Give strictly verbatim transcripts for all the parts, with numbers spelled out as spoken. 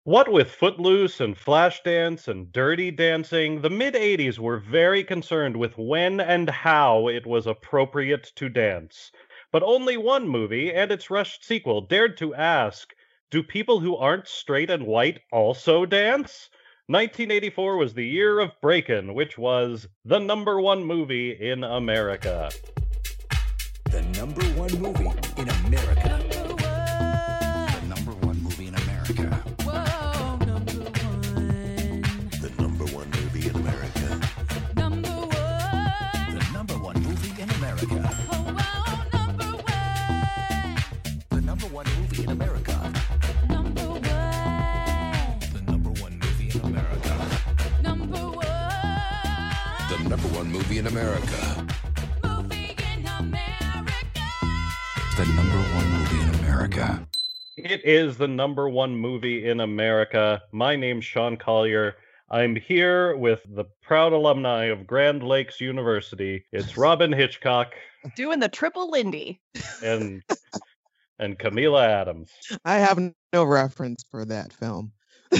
What with Footloose and Flashdance and Dirty Dancing, the mid eighties were very concerned with when and how it was appropriate to dance. But only one movie and its rushed sequel dared to ask, do people who aren't straight and white also dance? nineteen eighty-four was the year of Breakin', which was the number one movie in America. The number one movie in America. The number one movie in America. Whoa, number one. The number one movie in America. Number one. The number one movie in America. Oh, wow, number one. The number one movie in America. Number one. The number one movie in America. Number one. The number one movie in America. Movie in America. The number one movie in America. It is the number one movie in America. My name's Sean Collier. I'm here with the proud alumni of Grand Lakes University. It's Robin Hitchcock Doing the triple Lindy. and and Camila Adams. I have n- no reference for that film.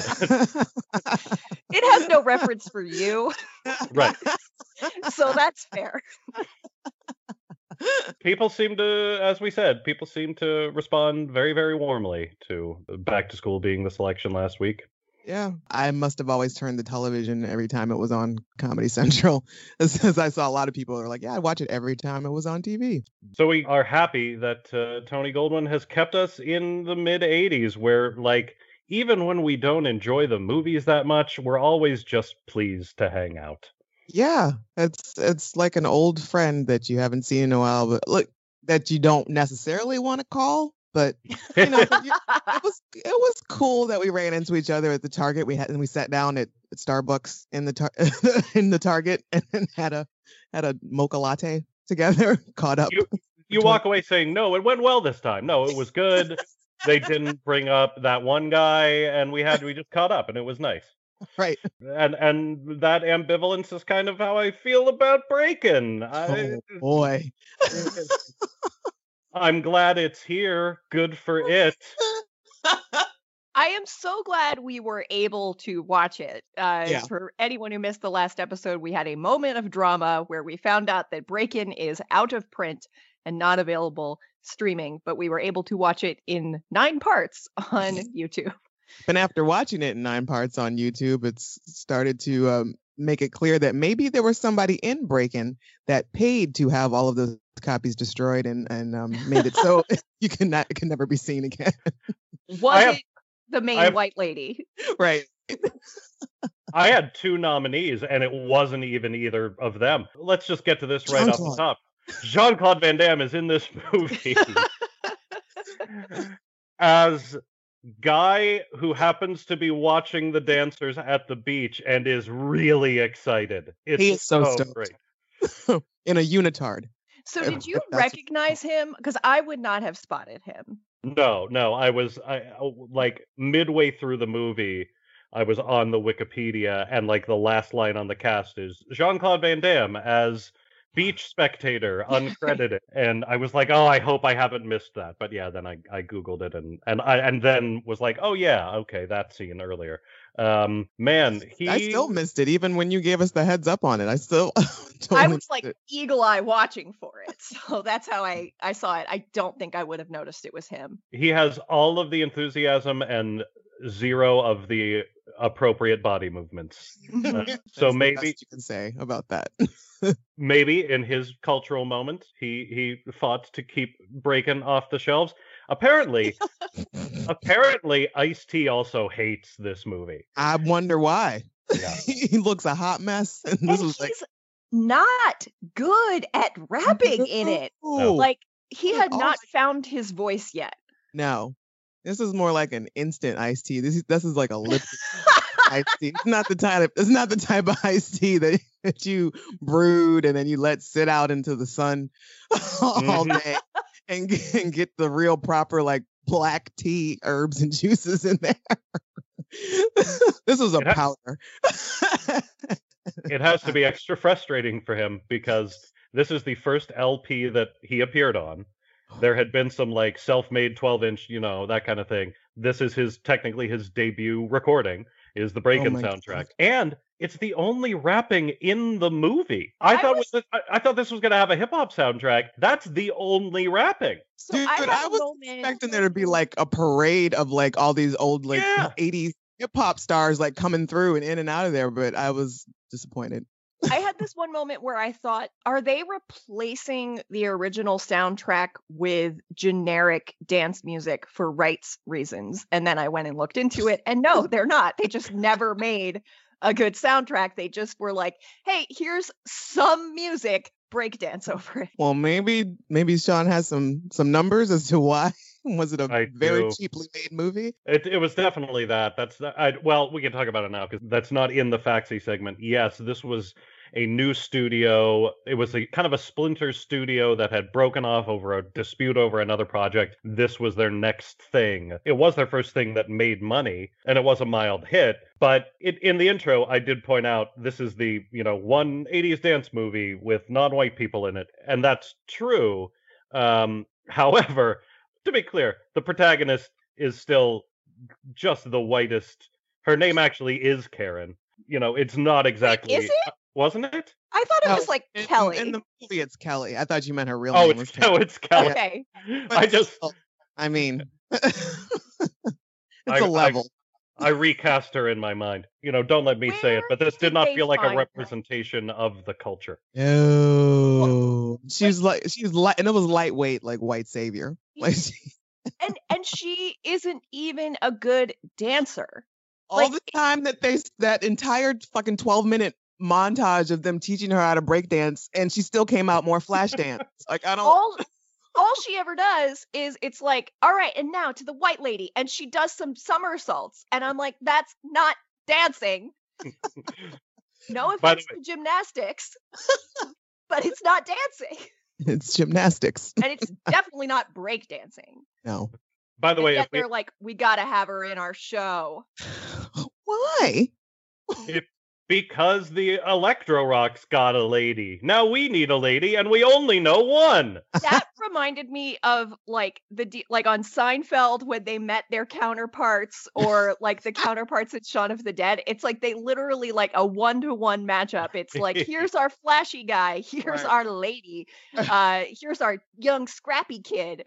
It has no reference for you, Right. so that's fair. People seem to, as we said, people seem to respond very, very warmly to Back to School being the selection last week. Yeah, I must have always turned the television every time it was on Comedy Central, as I saw a lot of people are like, yeah, I'd watch it every time it was on T V. So we are happy that uh, Tony Goldwyn has kept us in the mid eighties where, like, even when we don't enjoy the movies that much, we're always just pleased to hang out. Yeah, it's it's like an old friend that you haven't seen in a while, but look, that you don't necessarily want to call, but you know, but you- it was it was cool that we ran into each other at the Target. We had and we sat down at, at Starbucks in the tar- in the Target and then had a had a mocha latte together, caught up. You, you walk away saying, no, it went well this time. No, it was good. They didn't bring up that one guy, and we had we just caught up, and it was nice. Right. And and that ambivalence is kind of how I feel about Breakin'. I, Oh boy. I'm glad it's here. Good for it. I am so glad we were able to watch it. Uh, Yeah. For anyone who missed the last episode, we had a moment of drama where we found out that Breakin' is out of print and not available streaming, but we were able to watch it in nine parts on YouTube. And after watching it in nine parts on YouTube, it's started to um, make it clear that maybe there was somebody in Breakin' that paid to have all of those copies destroyed and and um, made it so you can not it can never be seen again. Was have- it the main I have- white lady? Right. I had two nominees, and it wasn't even either of them. Let's just get to this right off the Jean-Claude. top. Jean-Claude Van Damme is in this movie as guy who happens to be watching the dancers at the beach and is really excited. It's He is so stoked. great. In a unitard. So If- did you if that's- recognize him? Because I would not have spotted him. No, no, I was I oh, like midway through the movie, I was on the Wikipedia, and like the last line on the cast is Jean-Claude Van Damme as beach spectator, uncredited, and I was like, oh, I hope I haven't missed that. But yeah, then I, I googled it and and I and then was like, oh yeah, okay, that scene earlier. Um, man, he I still missed it, even when you gave us the heads up on it. I still I totally was missed like it. eagle eye watching for it. So that's how I, I saw it. I don't think I would have noticed it was him. he has all of the enthusiasm and zero of the appropriate body movements. Uh, That's so the maybe best you can say about that. maybe in his cultural moment he he fought to keep Breakin' off the shelves. Apparently, apparently Ice-T also hates this movie. I wonder why. Yeah. He looks a hot mess, and And this was like he's not good at rapping in it. No. Like he At had not all. found his voice yet. No, this is more like an instant iced tea. This is this is like a lip iced tea. It's not the type. It's not the type of iced tea that, that you brewed and then you let sit out into the sun all Mhm. day and get, and get the real proper like black tea herbs and juices in there. This was a It ha- powder. It has to be extra frustrating for him because this is the first L P that he appeared on. There had been some like self-made twelve inch, you know, that kind of thing. This is his technically his debut recording is the Breakin' my soundtrack, God. and it's the only rapping in the movie. I, I thought was- was... I, I thought this was going to have a hip hop soundtrack. That's the only rapping. So Dude, I had I a was moment. expecting there to be like a parade of like all these old like Yeah. eighties hip hop stars like coming through and in and out of there, but I was disappointed. I had this one moment where I thought, are they replacing the original soundtrack with generic dance music for rights reasons? And then I went and looked into it, and no, they're not. They just never made a good soundtrack. They just were like, hey, here's some music, breakdance over it. Well, maybe maybe Sean has some some numbers as to why. Was it a I very do. cheaply made movie? It it was definitely that. That's not- I, well, we can talk about it now because that's not in the Faxi segment. Yes, this was a new studio. It was a kind of a splinter studio that had broken off over a dispute over another project. This was their next thing. It was their first thing that made money, and it was a mild hit. But it, in the intro, I did point out this is the you know one eighties dance movie with non-white people in it, and that's true. Um, however, to be clear, the protagonist is still just the whitest. Her name actually is Karen. You know, it's not exactly. is it? Wasn't it? I thought it No, was like In, Kelly. in the movie, it's Kelly. I thought you meant her real Oh, name it's was no, Kelly. it's Kelly. Okay. But I just still, I mean, it's I- a I- level. I recast her in my mind. You know, don't let me say it, Where but this did did not they feel like a find her? representation of the culture. No, she was like she was light, and it was lightweight, like white savior. Like she, and and she isn't even a good dancer. all Like- the time that they that entire fucking twelve minute montage of them teaching her how to break dance, and she still came out more flash dance. Like I don't. All all she ever does is it's like, all right, and now to the white lady, and she does some somersaults, and I'm like, that's not dancing. No By the offense to gymnastics, but it's not dancing, It's gymnastics. and it's definitely not break dancing. No. By the And way, yet if we, they're like, we gotta have her in our show. Why? because the Electro Rocks got a lady, now we need a lady, and we only know one. That reminded me of like the de- like on Seinfeld when they met their counterparts, or like the counterparts in Shaun of the Dead. It's like they literally like a one to one matchup. It's like, here's our flashy guy, here's Right. our lady, uh, here's our young scrappy kid.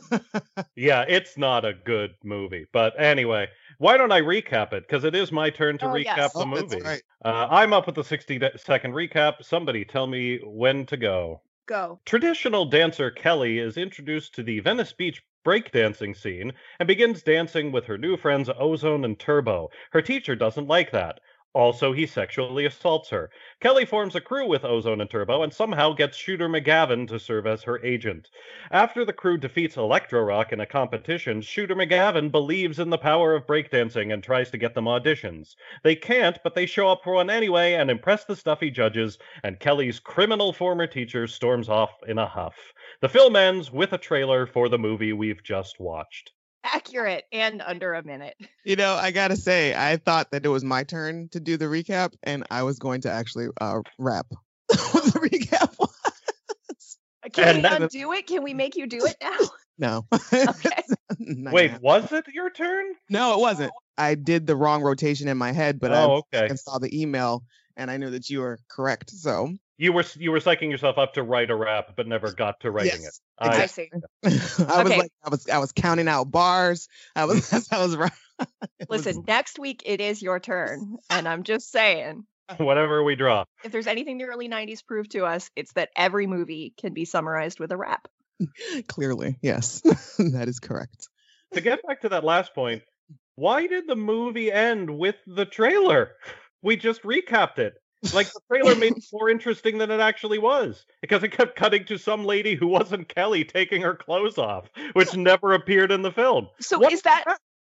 Yeah, it's not a good movie. But anyway, why don't I recap it? Because it is my turn to Oh, recap yes. the Oh, that's movie. right. Uh, I'm up with the sixty second recap. Somebody tell me when to go. Go. Traditional dancer Kelly is introduced to the Venice Beach breakdancing scene and begins dancing with her new friends Ozone and Turbo. Her teacher doesn't like that. Also, he sexually assaults her. Kelly forms a crew with Ozone and Turbo and somehow gets Shooter McGavin to serve as her agent. After the crew defeats Electro Rock in a competition, Shooter McGavin believes in the power of breakdancing and tries to get them auditions. They can't, but they show up for one anyway and impress the stuffy judges, and Kelly's criminal former teacher storms off in a huff. The film ends with a trailer for the movie we've just watched. Accurate and under a minute. You know, I gotta say, I thought that it was my turn to do the recap, and I was going to actually uh, rap what the recap was. Can And we that- undo it? Can we make you do it now? No. Okay. Not Wait, yet. was it your turn? No, it wasn't. I did the wrong rotation in my head, but oh, I okay. and saw the email, and I knew that you were correct. So You were you were psyching yourself up to write a rap, but never got to writing yes, it. I I, see. I was Okay. like, I was, I was counting out bars. I was, I was right. It was- Listen, next week it is your turn, and I'm just saying, whatever we draw. if there's anything the early nineties proved to us, it's that every movie can be summarized with a rap. clearly, yes, that is correct. To get back to that last point, why did the movie end with the trailer? We just recapped it. Like the trailer made it more interesting than it actually was, because it kept cutting to some lady who wasn't Kelly taking her clothes off, which never appeared in the film. So What is that?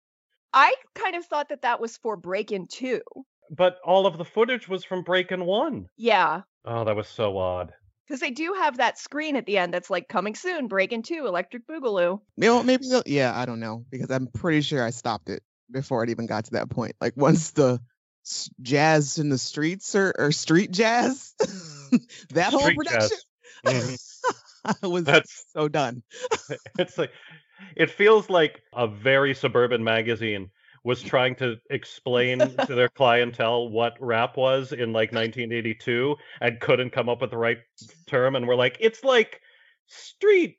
I kind of thought that that was for Break-In two. But all of the footage was from Breakin' One. Yeah, Oh, that was so odd. because they do have that screen at the end that's like coming soon, Break-In two, Electric Boogaloo. You know, maybe, they'll- yeah, I don't know, because I'm pretty sure I stopped it before it even got to that point. Like once the s- jazz in the streets or, or street jazz, that whole Street production. jazz. Mhm. I was That's- so done. It's like it feels like a very suburban magazine was trying to explain to their clientele what rap was in like nineteen eighty-two and couldn't come up with the right term, and we're like, it's like street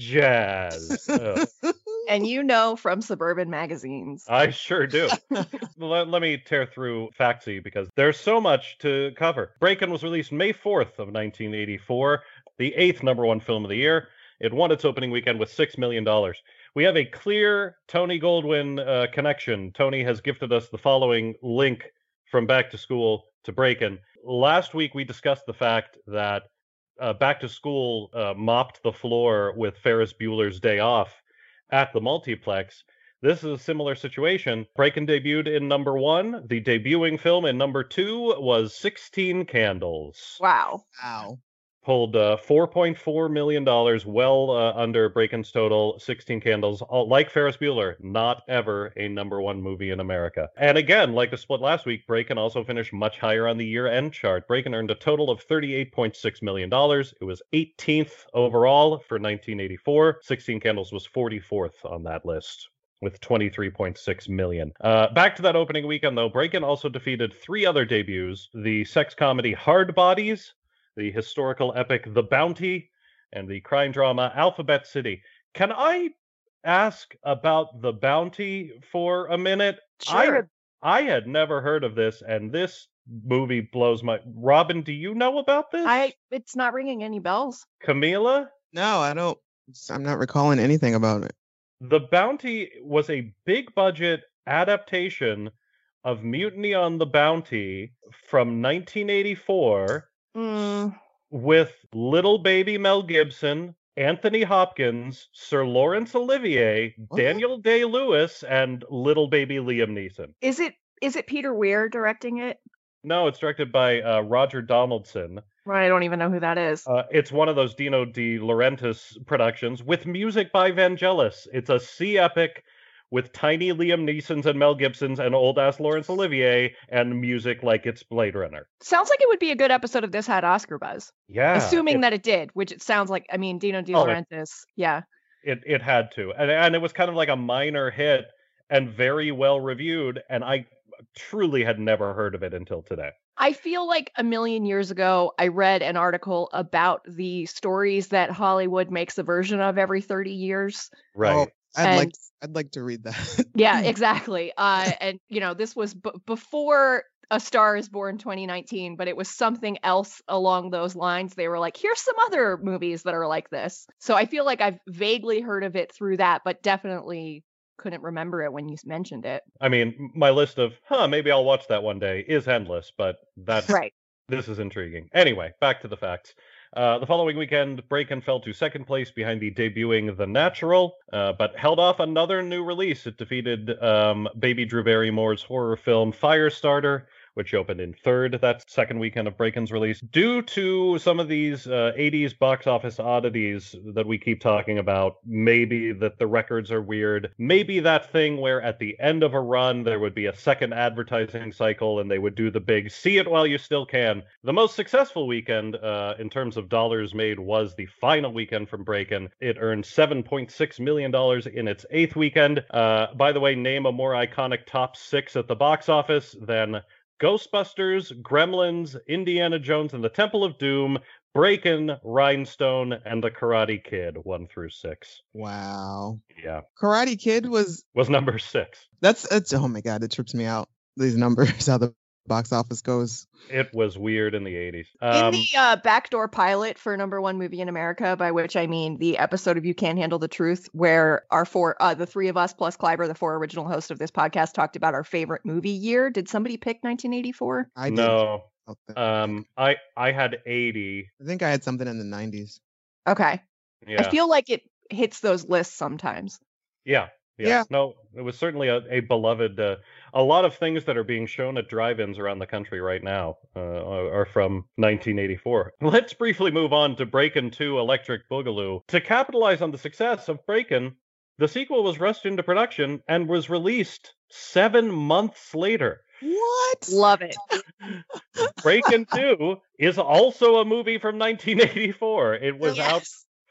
jazz. Ugh, And you know from suburban magazines. I sure do. let, let me tear through Factsy because there's so much to cover. Breakin' was released May fourth of nineteen eighty-four, the eighth number one film of the year. It won its opening weekend with six million dollars. We have a clear Tony Goldwyn uh, connection. Tony has gifted us the following link from Back to School to Breakin'. Last week, we discussed the fact that uh, Back to School uh, mopped the floor with Ferris Bueller's Day Off at the multiplex. This is a similar situation. Breakin' debuted in number one. The debuting film in number two was sixteen Candles. Wow. Wow. Pulled uh, four point four million dollars, well uh, under Breakin's total, sixteen Candles. All, like Ferris Bueller, not ever a number one movie in America. And again, like the split last week, Breakin also finished much higher on the year-end chart. Breakin earned a total of thirty-eight point six million dollars. It was eighteenth overall for nineteen eighty-four. sixteen Candles was forty-fourth on that list, with twenty-three point six million dollars. Uh, back to that opening weekend, though, Breakin also defeated three other debuts: the sex comedy Hard Bodies, the historical epic The Bounty, and the crime drama Alphabet City. Can I ask about The Bounty for a minute? I Sure. had, I had never heard of this, and this movie blows my... Robin, do you know about this? I it's not ringing any bells. Camila? No, I don't. I'm not recalling anything about it. The Bounty was a big budget adaptation of Mutiny on the Bounty from nineteen eighty-four Mm, with little baby Mel Gibson, Anthony Hopkins, Sir Laurence Olivier, What? Daniel Day-Lewis, and little baby Liam Neeson. is it is it Peter Weir directing it? No, it's directed by uh, Roger Donaldson. Right, I don't even know who that is. Uh, it's one of those Dino De Laurentiis productions with music by Vangelis. It's a sea epic with tiny Liam Neesons and Mel Gibsons and old-ass Laurence Olivier and music like it's Blade Runner. Sounds like it would be a good episode if this had Oscar buzz. Yeah. Assuming it, that it did, which it sounds like. I mean, Dino De Oh, it- Laurentiis. Yeah. it, it had to. And, and it was kind of like a minor hit and very well reviewed, and I truly had never heard of it until today. I feel like a million years ago, I read an article about the stories that Hollywood makes a version of every thirty years. Right. Oh, I'd like And- I'd like to read that. Yeah, exactly. Uh, and, you know, this was b- before A Star is Born twenty nineteen, but it was something else along those lines. They were like, here's some other movies that are like this. So I feel like I've vaguely heard of it through that, but definitely couldn't remember it when you mentioned it. I mean, my list of, huh, maybe I'll watch that one day is endless, but that's Right. this is intriguing. Anyway, back to the facts. Uh, the following weekend, Breakin' fell to second place behind the debuting The Natural, uh, but held off another new release. It defeated um, Baby Drew Barrymore's horror film Firestarter, which opened in third that second weekend of Breakin's release. Due to some of these uh, eighties box office oddities that we keep talking about, maybe that the records are weird, maybe that thing where at the end of a run there would be a second advertising cycle and they would do the big see it while you still can. The most successful weekend uh, in terms of dollars made was the final weekend from Breakin'. It earned seven point six million dollars in its eighth weekend. Uh, by the way, name a more iconic top six at the box office than Ghostbusters, Gremlins, Indiana Jones and the Temple of Doom, Breakin', Rhinestone, and The Karate Kid, one through six. Wow. Yeah, Karate Kid was was number six. that's that's oh my god, it trips me out. These numbers, how the box office goes. It was weird in the eighties. In Um, the uh, backdoor pilot for number one movie in America, by which I mean the episode of You Can't Handle the Truth, where our four, uh, the three of us plus Kleiber, the four original hosts of this podcast, talked about our favorite movie year. Did somebody pick nineteen eighty-four? I did. no, something. um, I I had eighty. I think I had something in the nineties. Okay. Yeah, I feel like it hits those lists sometimes. yeah, yeah, Yeah. No, it was certainly a, a beloved. Uh, a lot of things that are being shown at drive-ins around the country right now uh, are are from nineteen eighty-four. Let's briefly move on to Breakin' two Electric Boogaloo. To capitalize on the success of Breakin', the sequel was rushed into production and was released seven months later. What? Love it. Breakin' two is also a movie from nineteen eighty-four. It was out Yes.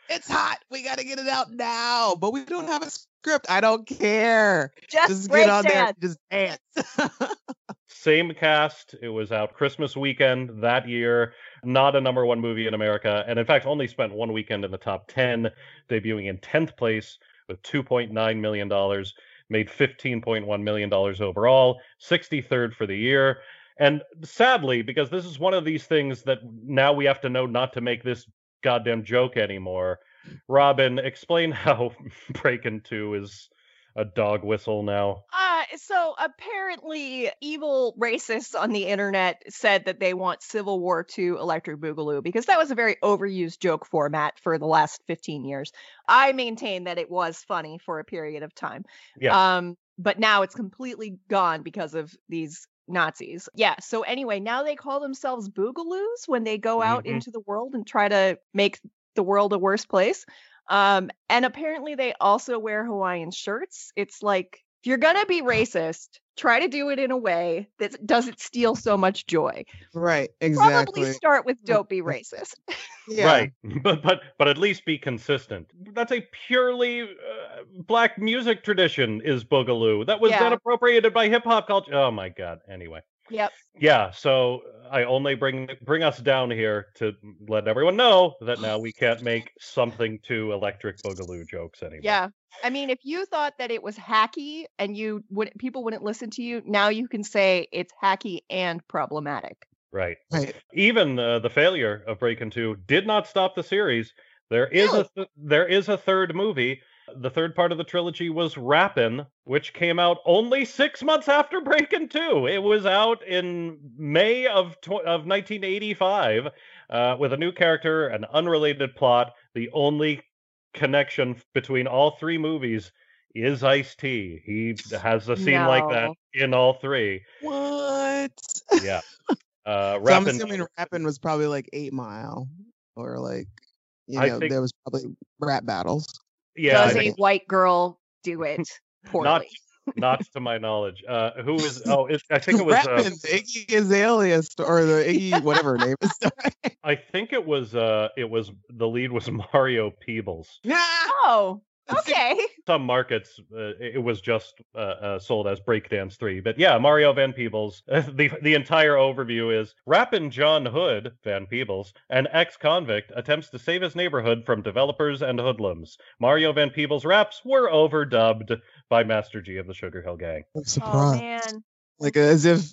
It's hot. We got to get it out now. But we don't have a script. I don't care. Just, Just break get on there dance. and just dance. Same cast. It was out Christmas weekend that year. Not a number one movie in America. And in fact, only spent one weekend in the top ten, debuting in tenth place with two point nine million dollars. Made fifteen point one million dollars overall, sixty-third for the year. And sadly, because this is one of these things that now we have to know not to make this goddamn joke anymore. Robin, explain how Breakin' two is a dog whistle now. Uh, so apparently evil racists on the internet said that they want Civil War two Electric Boogaloo because that was a very overused joke format for the last fifteen years. I maintain that it was funny for a period of time. Yeah. Um, but now it's completely gone because of these Nazis. Yeah. So anyway, now they call themselves Boogaloos when they go out Mhm. into the world and try to make the world a worse place. Um, and apparently they also wear Hawaiian shirts. It's like, if you're gonna be racist, try to do it in a way that doesn't steal so much joy. Right. Probably Exactly. start with don't be racist. Yeah. Right, but but but at least be consistent. That's a purely uh, black music tradition. Is Boogaloo that was Yeah. then appropriated by hip hop culture? Oh my god. Anyway, Yep. yeah. So I only bring bring us down here to let everyone know that now we can't make something to Electric Boogaloo jokes anymore. Yeah. I mean, if you thought that it was hacky and you would people wouldn't listen to you, now you can say it's hacky and problematic. Right. Right. Even uh, the failure of Breakin' two did not stop the series. There is Really? a th- there is a third movie. The third part of the trilogy was Rappin', which came out only six months after Breakin' two. It was out in May of tw- of nineteen eighty-five uh, with a new character, an unrelated plot. The only connection between all three movies is Ice-T. He has a scene like that No. in all three. What? Yeah. Uh, So I'm Rappin'- assuming rapping was probably like Eight Mile, or like, you I know, think- there was probably rap battles. yeah, I Does think- a white girl do it poorly? Not, not to my knowledge. Uh, who is? Oh, it, I think it was. Uh, Rapping, Iggy Azalea, st- or the Iggy, whatever her name is. I think it was. Uh, it was the lead was Mario Peebles. Oh, okay. Some markets, uh, it was just uh, uh, sold as Breakdance three. But yeah, Mario Van Peebles. the the entire overview is Rappin' John Hood Van Peebles, an ex-convict, attempts to save his neighborhood from developers and hoodlums. Mario Van Peebles' raps were overdubbed by Master G of the Sugar Hill Gang. I'm Oh surprised. man. Like as if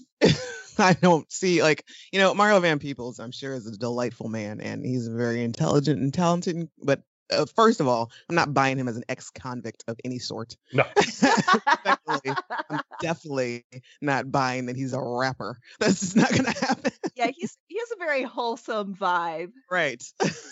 I don't see, like, you know, Mario Van Peebles, I'm sure is a delightful man, and he's very intelligent and talented. But uh, first of all, I'm not buying him as an ex-convict of any sort. No. Secondly, I'm definitely not buying that he's a rapper. That's just not gonna happen. Yeah, he's he has a very wholesome vibe. Right.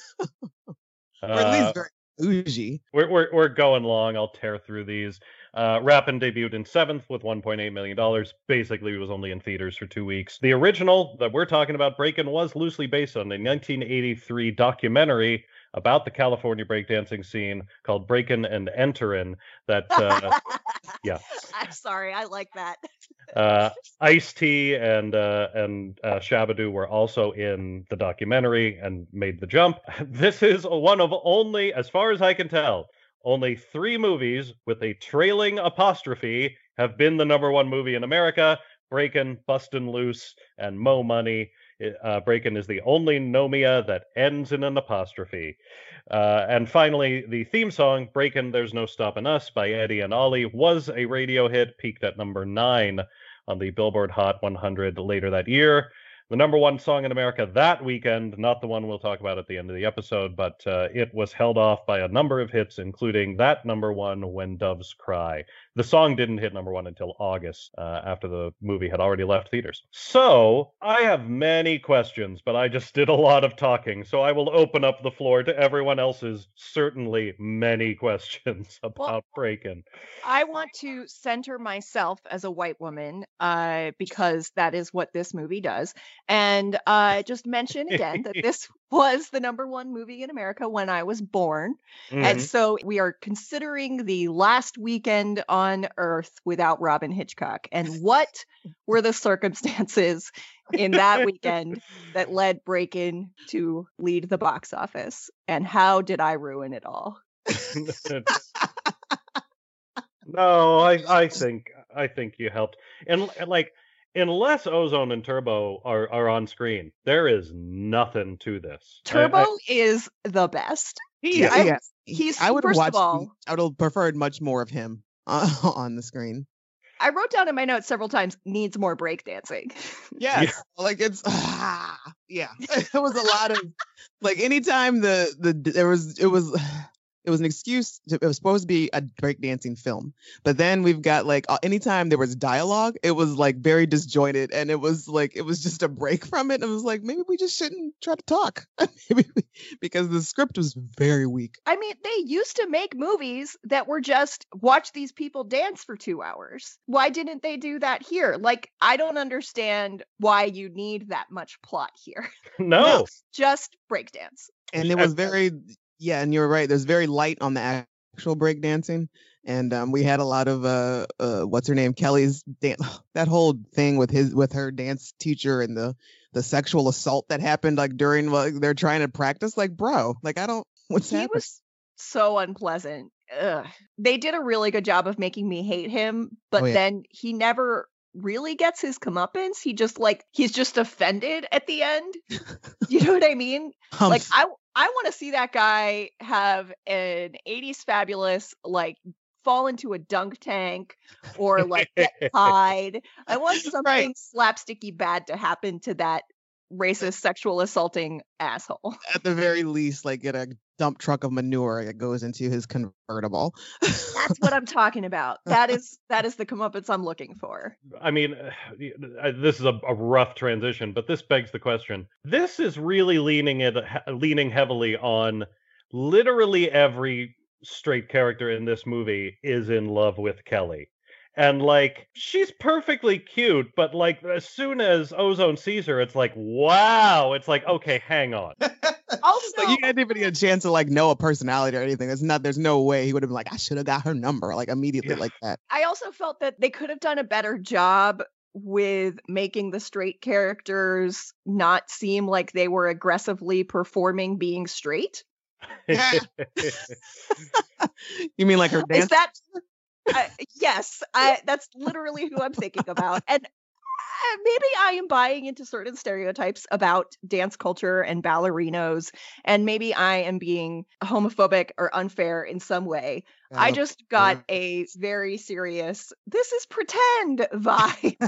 Or at Uh, least very bougie. We're, we're, we're going long. I'll tear through these. Uh, Rappin' debuted in seventh with one point eight million dollars. Basically, it was only in theaters for two weeks. The original that we're talking about, Breakin', was loosely based on a nineteen eighty-three documentary about the California breakdancing scene called Breakin' and Enterin' that uh, yeah. I'm sorry, I like that. uh, Ice-T and uh, and uh, Shabba-Doo were also in the documentary and made the jump. This is one of only, as far as I can tell, only three movies with a trailing apostrophe have been the number one movie in America. Breakin', Bustin' Loose, and Mo Money. Uh, Breakin' is the only Nomia that ends in an apostrophe. Uh, and finally, the theme song, Breakin' There's No Stoppin' Us by Eddie and Ollie, was a radio hit, peaked at number nine on the Billboard Hot one hundred later that year. The number one song in America that weekend, not the one we'll talk about at the end of the episode, but uh, it was held off by a number of hits, including that number one, When Doves Cry. The song didn't hit number one until August, uh, after the movie had already left theaters. So, I have many questions, but I just did a lot of talking, so I will open up the floor to everyone else's certainly many questions about Breakin'. I want to center myself as a white woman uh, because that is what this movie does. And uh, just mention again that this was the number one movie in America when I was born. And Mhm. so we are considering the last weekend on Earth without Robin Hitchcock. And what were the circumstances in that weekend that led Breakin to lead the box office. And how did I ruin it all? No, I I think I think you helped. And l- like unless Ozone and Turbo are are on screen, there is nothing to this. I, Turbo I is the best. Yeah, I- yeah. he's- I would have first of watched. all- I would have preferred much more of him uh, on the screen. I wrote down in my notes several times, needs more breakdancing. Yes, like it's yeah. It was a lot of like anytime the the there was it was it was an excuse. To, it was supposed to be a breakdancing film, but then we've got like uh, anytime there was dialogue, it was like very disjointed, and it was like it was just a break from it. And it was like maybe we just shouldn't try to talk, maybe we, because the script was very weak. I mean, they used to make movies that were just watch these people dance for two hours. Why didn't they do that here? Like, I don't understand why you need that much plot here. no. Just breakdance. And it was very yeah, and you're right. There's very light on the actual breakdancing, and um, we had a lot of uh, uh, what's her name, Kelly's dance. That whole thing with his with her dance teacher and the the sexual assault that happened like during like they're trying to practice. Like, bro, like I don't. What's He happening? was so unpleasant. Ugh. They did a really good job of making me hate him, but Oh, yeah. then he never really gets his comeuppance. He just like he's just offended at the end. You know what I mean? Um, Like I I want to see that guy have an eighties fabulous like fall into a dunk tank or like get tied. I want something Right. slapsticky bad to happen to that racist sexual assaulting asshole. at the very least, like get a dump truck of manure that goes into his convertible. That's what I'm talking about. That is that is the comeuppance I'm looking for. I mean, uh, this is a, a rough transition, but this begs the question. This is really leaning it, he- leaning heavily on literally every straight character in this movie is in love with Kelly. And like she's perfectly cute, but like as soon as Ozone sees her, it's like, wow. It's like, okay, hang on. Also, Like you didn't even get a chance to like know a personality or anything. There's not. There's no way he would have been like, I should have got her number like immediately Yeah. like that. I also felt that they could have done a better job with making the straight characters not seem like they were aggressively performing being straight. You mean like her dance? Is that uh, yes, I that's literally who I'm thinking about. And uh, maybe I am buying into certain stereotypes about dance culture and ballerinos, and maybe I am being homophobic or unfair in some way. I Oh, just got Lord. a very serious this is pretend vibe.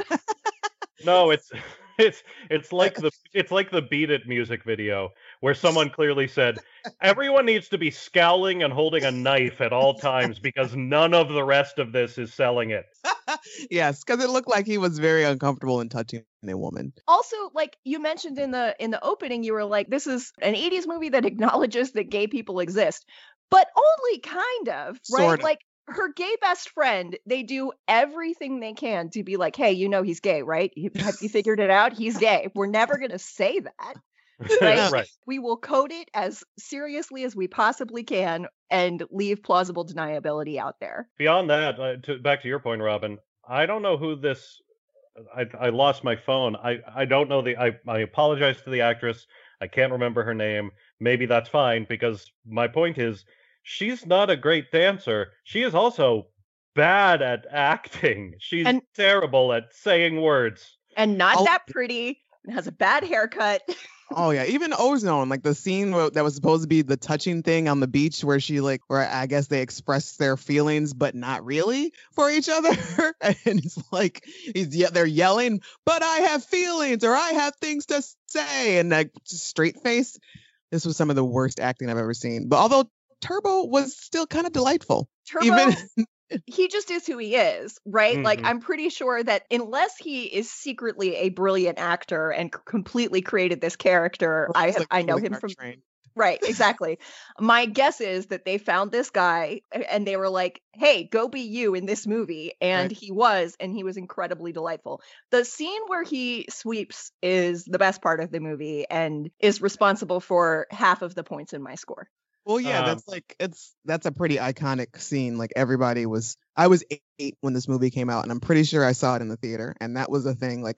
No, it's it's it's like the it's like the Beat It music video where someone clearly said everyone needs to be scowling and holding a knife at all times because none of the rest of this is selling it. Yes, because it looked like he was very uncomfortable in touching a woman. Also, like you mentioned in the in the opening, you were like, this is an eighties movie that acknowledges that gay people exist, but only kind of, right? Sort of. Like her gay best friend, they do everything they can to be like, hey, you know he's gay, right? You- Have you figured it out? He's gay. We're never gonna say that. Right? Right. We will code it as seriously as we possibly can and leave plausible deniability out there. Beyond that, uh, to, back to your point, Robin, I don't know who this. I, I lost my phone. I, I don't know the. I, I apologize to the actress. I can't remember her name. Maybe that's fine because my point is she's not a great dancer. She is also bad at acting. She's And- terrible at saying words. And not Oh. that pretty, and has a bad haircut. Oh yeah, even Ozone, like the scene where, that was supposed to be the touching thing on the beach, where she like, where I guess they express their feelings, but not really for each other, and it's like he's yeah, they're yelling, but I have feelings or I have things to say, and like just straight face. This was some of the worst acting I've ever seen. But although Turbo was still kind of delightful, Turbo, even he just is who he is, right? Like, Mhm. I'm pretty sure that unless he is secretly a brilliant actor and c- completely created this character, I It's have, like I know really him hard from trained. right, exactly. My guess is that they found this guy a- and they were like, "Hey, go be you in this movie," and Right. he was, and he was incredibly delightful. The scene where he sweeps is the best part of the movie and is responsible for half of the points in my score. Well, yeah, Um, that's like it's that's a pretty iconic scene. Like everybody was, I was eight when this movie came out, and I'm pretty sure I saw it in the theater, and that was a thing. Like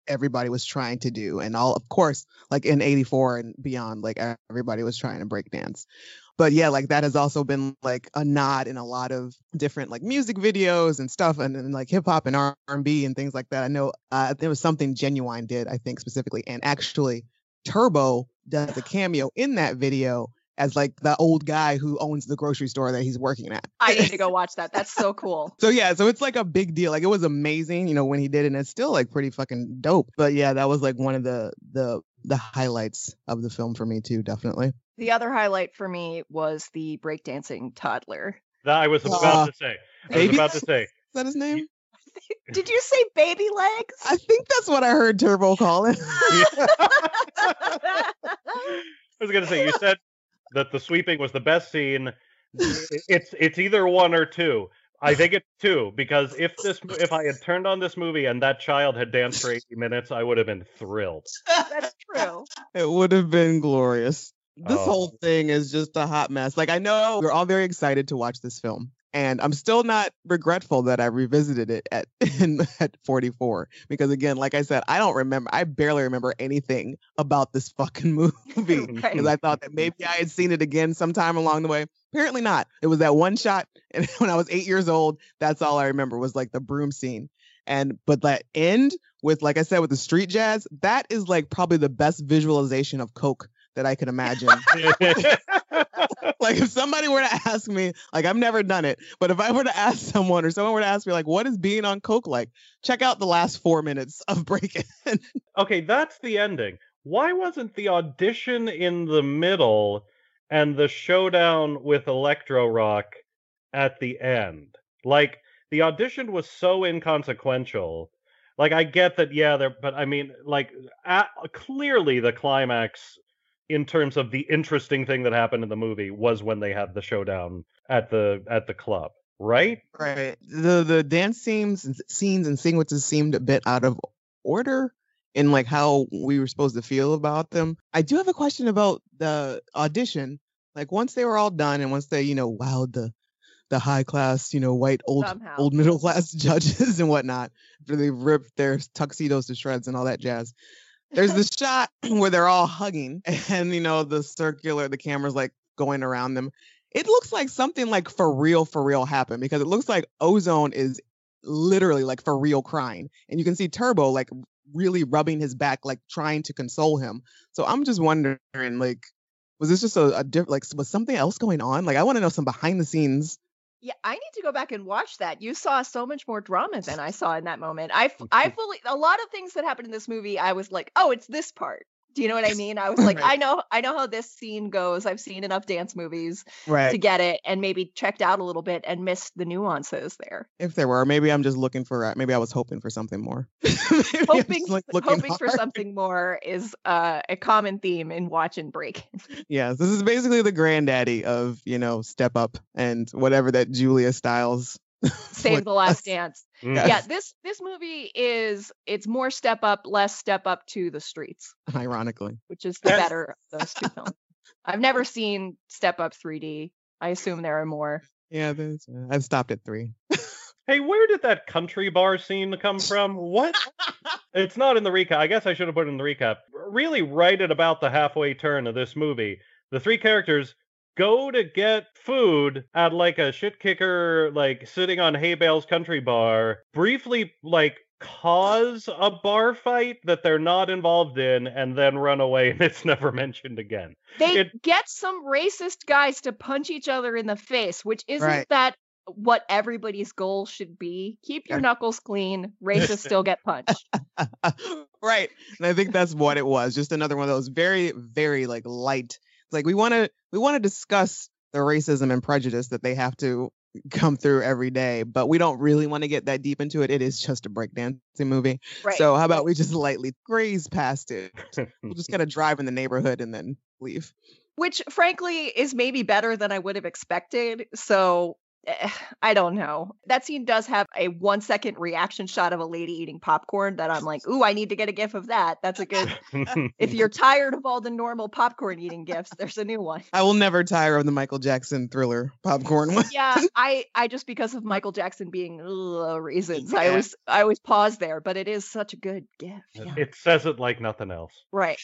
everybody was trying to do. And all, of course, like in eighty-four and beyond, like everybody was trying to break dance. But yeah, like that has also been like a nod in a lot of different like music videos and stuff, and, and like hip hop and R and B and things like that. I know uh, there was something Genuine did, I think specifically, and actually Turbo does a cameo in that video as like the old guy who owns the grocery store that he's working at. I need to go watch that. That's so cool. So yeah, so it's like a big deal. Like it was amazing, you know, when he did it, and it's still like pretty fucking dope. But yeah, that was like one of the the the highlights of the film for me too, definitely. The other highlight for me was the breakdancing toddler. That I was about Uh, to say. I was Baby about to Legs? say. Is that his name? Did you say baby legs? I think that's what I heard Turbo call it. I was gonna say, you said that the sweeping was the best scene. It's it's either one or two. I think it's two, because if this if I had turned on this movie and that child had danced for eighty minutes, I would have been thrilled. That's true. It would have been glorious. This Oh. whole thing is just a hot mess. Like I know we're all very excited to watch this film, and I'm still not regretful that I revisited it at in, at forty-four, because again, like I said, I don't remember. I barely remember anything about this fucking movie Right. because I thought that maybe I had seen it again sometime along the way. Apparently not. It was that one shot, and when I was eight years old, that's all I remember was like the broom scene. And but that end with, like I said, with the street jazz, that is like probably the best visualization of Coke that I could imagine. Like if somebody were to ask me, like I've never done it, but if I were to ask someone or someone were to ask me like, what is being on Coke like? Check out the last four minutes of Breakin'. Okay, that's the ending. Why wasn't the audition in the middle and the showdown with Electro Rock at the end? Like, the audition was so inconsequential. Like, I get that, yeah, there, but I mean, like, at, clearly the climax in terms of the interesting thing that happened in the movie was when they had the showdown at the at the club, right? Right. The the dance scenes and scenes and sequences seemed a bit out of order in like how we were supposed to feel about them. I do have a question about the audition. Like once they were all done and once they, you know, wowed the the high class, you know, white old Somehow. old middle class judges and whatnot, after they ripped their tuxedos to shreds and all that jazz. There's this shot where they're all hugging and, you know, the circular, the camera's like going around them. It looks like something like for real, for real happened, because it looks like Ozone is literally like for real crying. And you can see Turbo like really rubbing his back, like trying to console him. So I'm just wondering, like, was this just a, a different, like, was something else going on? Like, I want to know some behind the scenes. Yeah, I need to go back and watch that. You saw so much more drama than I saw in that moment. I, f- I fully, a lot of things that happened in this movie, I was like, oh, it's this part. Do you know what I mean? I was like, Right. I know, I know how this scene goes. I've seen enough dance movies to Right. get it, and maybe checked out a little bit and missed the nuances there. If there were, maybe I'm just looking for, uh, maybe I was hoping for something more. Maybe I'm just, Hoping, like, looking hoping for hard. something more is uh, a common theme in Watch and Break. Yes, this is basically the granddaddy of, you know, Step Up and whatever that Julia Stiles. Save Like, the Last Dance. Mm. Yes. Yeah, this this movie is it's more Step Up, less Step Up to the Streets, Ironically. which is the Yes. better of those two films. I've never seen Step Up three D. I assume there are more. Yeah, there's, uh, I've stopped at three. Hey, where did that country bar scene come from? What? It's not in the recap. I guess I should have put it in the recap. Really, right at about the halfway turn of this movie, the three characters go to get food at like a shit kicker, like sitting on hay bales country bar, briefly like cause a bar fight that they're not involved in, and then run away, and it's never mentioned again. They It- get some racist guys to punch each other in the face, which isn't Right. that what everybody's goal should be? Keep your Yeah. knuckles clean. Racists still get punched. Right. And I think that's what it was. Just another one of those very, very like light. It's like we want to we want to discuss the racism and prejudice that they have to come through every day, but we don't really want to get that deep into it. It is just a breakdancing movie. Right. So how about we just lightly graze past it? We'll just kind of drive in the neighborhood and then leave. Which frankly is maybe better than I would have expected. So eh, I don't know. That scene does have a one second reaction shot of a lady eating popcorn that I'm like, ooh, I need to get a gif of that. That's a good. If you're tired of all the normal popcorn eating gifs, there's a new one. I will never tire of the Michael Jackson Thriller popcorn one. Yeah, I, I just because of Michael Jackson being ugh, reasons, I Yeah. always, I always pause there. But it is such a good gif. Yeah. It says it like nothing else, Right.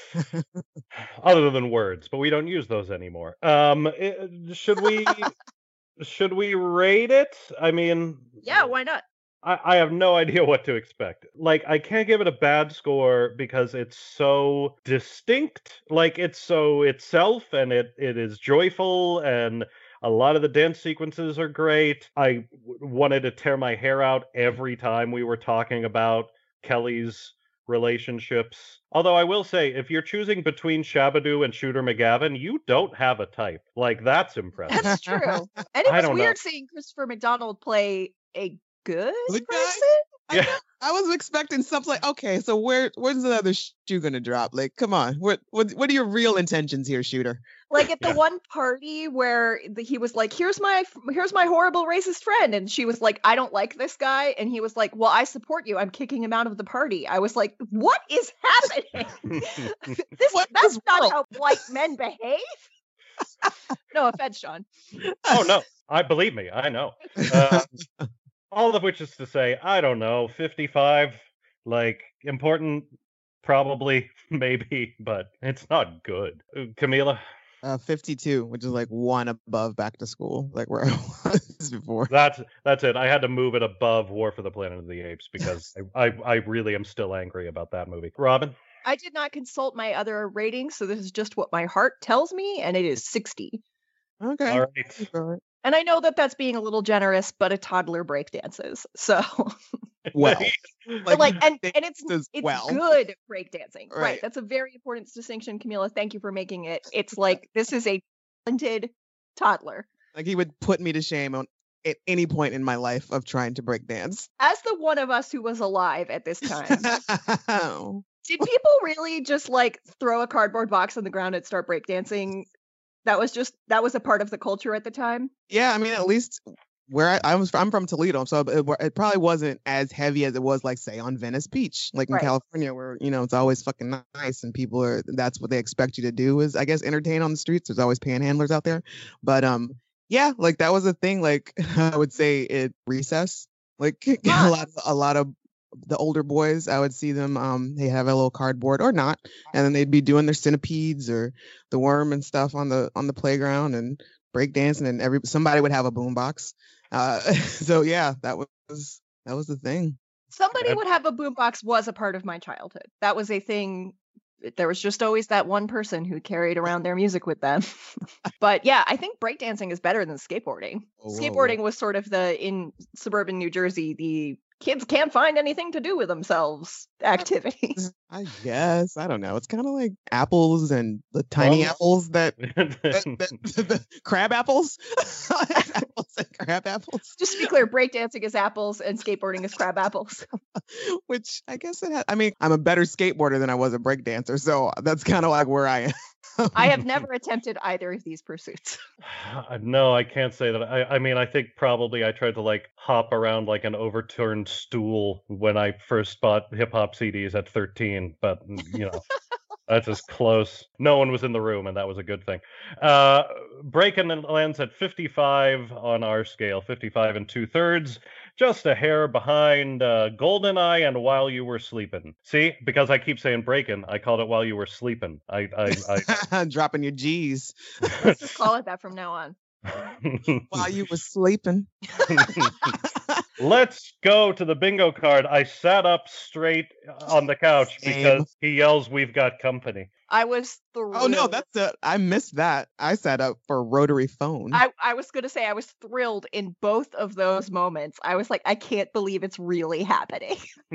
other than words, but we don't use those anymore. Um, i- should we should we rate it? I mean, Yeah. Why not? I, I have no idea what to expect. Like, I can't give it a bad score because it's so distinct. Like, it's so itself, and it, it is joyful, and a lot of the dance sequences are great. I w- wanted to tear my hair out every time we were talking about Kelly's relationships. Although I will say, if you're choosing between Shabadoo and Shooter McGavin, you don't have a type. Like, that's impressive. That's true. And it I was don't know. weird seeing Christopher McDonald play a good Good guy? person. I, Yeah. know- I was expecting something like, okay, so where where's the other shoe gonna drop? Like, come on, what what what are your real intentions here, Shooter? Like at the Yeah. one party where the, he was like, "Here's my here's my horrible racist friend," and she was like, "I don't like this guy," and he was like, "Well, I support you. I'm kicking him out of the party." I was like, "What is happening? this What that's is not world? how white men behave." No offense, Sean. Oh no, I believe me, I know. Uh, all of which is to say, I don't know, fifty-five, like important, probably, maybe, but it's not good. Uh, Camila, Uh, fifty-two, which is like one above Back to School, like where I was before. that's that's it. I had to move it above War for the Planet of the Apes because I, I I really am still angry about that movie. Robin, I did not consult my other ratings, so this is just what my heart tells me, and it is sixty. Okay. all right. All right. And I know that that's being a little generous, but a toddler breakdances. So, Well, but like, and, they and it's as it's well. good breakdancing, right. Right. That's a very important distinction, Camila. Thank you for making it. It's like this is a talented toddler. Like he would put me to shame on at any point in my life of trying to break dance. As the one of us who was alive at this time, Oh. did people really just like throw a cardboard box on the ground and start breakdancing? That was just that was a part of the culture at the time. Yeah, I mean, at least where I, I was, I'm from Toledo, so it, it probably wasn't as heavy as it was, like, say, on Venice Beach, like in Right. California, where you know it's always fucking nice and people are. That's what they expect you to do is, I guess, entertain on the streets. There's always panhandlers out there, but um, yeah, like that was a thing. Like I would say at recess, like a Ah. lot, a lot of the older boys, I would see them. Um, they have a little cardboard or not, and then they'd be doing their centipedes or the worm and stuff on the on the playground and break dancing, and every somebody would have a boombox. Uh, so yeah, that was that was the thing. Somebody Yep. would have a boombox was a part of my childhood. That was a thing. There was just always that one person who carried around their music with them. But yeah, I think breakdancing is better than skateboarding. Oh, whoa, Skateboarding was sort of the in suburban New Jersey, the kids can't find anything to do with themselves activities. I guess I don't know. It's kind of like apples and the tiny Well- apples that, that, that the crab apples, apples and crab apples, Just to be clear, breakdancing is apples and skateboarding is crab apples. which I guess it had. I mean, I'm a better skateboarder than I was a break dancer, so that's kind of like where I am. I have never attempted either of these pursuits. no, I can't say that. I, I mean, I think probably I tried to like hop around like an overturned stool when I first bought hip hop C Ds at thirteen, but you know, that's as close. No one was in the room, and that was a good thing. Uh, Breakin' lands at fifty-five on our scale, fifty-five and two thirds, just a hair behind uh, Goldeneye and While You Were Sleeping. See, because I keep saying Breakin', I called it While You Were Sleeping. I, I, I Dropping your G's Let's just call it that from now on. while you were sleeping. Let's go to the bingo card. I sat up straight on the couch Same. because he yells, "We've got company." I was thrilled. Oh no, that's a. I missed that. I sat up for rotary phone. I, I was going to say I was thrilled in both of those moments. I was like, I can't believe it's really happening.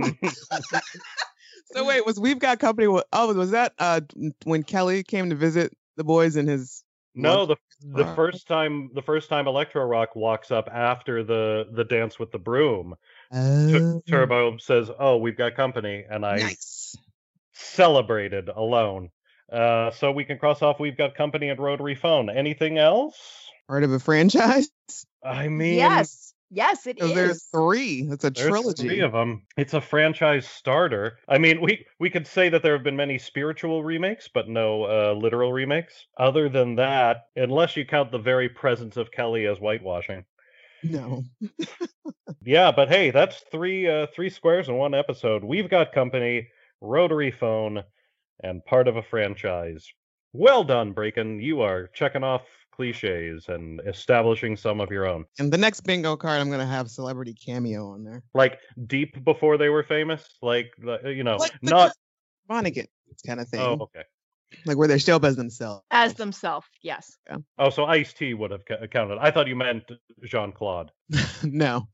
So wait, was We've Got Company? wa- Oh, was that uh when Kelly came to visit the boys in his? No, the the Wow. first time the first time Electro Rock walks up after the the dance with the broom, Tu- Oh, Turbo says, "Oh, we've got company," and I nice. celebrated alone. Uh, so we can cross off "We've got company" and rotary phone. Anything else? Part of a franchise? I mean, yes. Yes, it 'Cause is. there's three. It's a there's trilogy. three of them. It's a franchise starter. I mean, we we could say that there have been many spiritual remakes, but no uh, literal remakes. Other than that, unless you count the very presence of Kelly as whitewashing. No. Yeah, but hey, that's three uh, three squares in one episode. We've got company, rotary phone, and part of a franchise. Well done, Braken. You are checking off cliches and establishing some of your own. And the next bingo card, I'm gonna have celebrity cameo on there. Like deep before they were famous, like the- you know, Like the not. Vonnegut kind of thing. Oh, okay. Like where they show up as themselves. As themselves, yes. Oh, so Ice-T would have ca- counted. I thought you meant Jean Claude. No.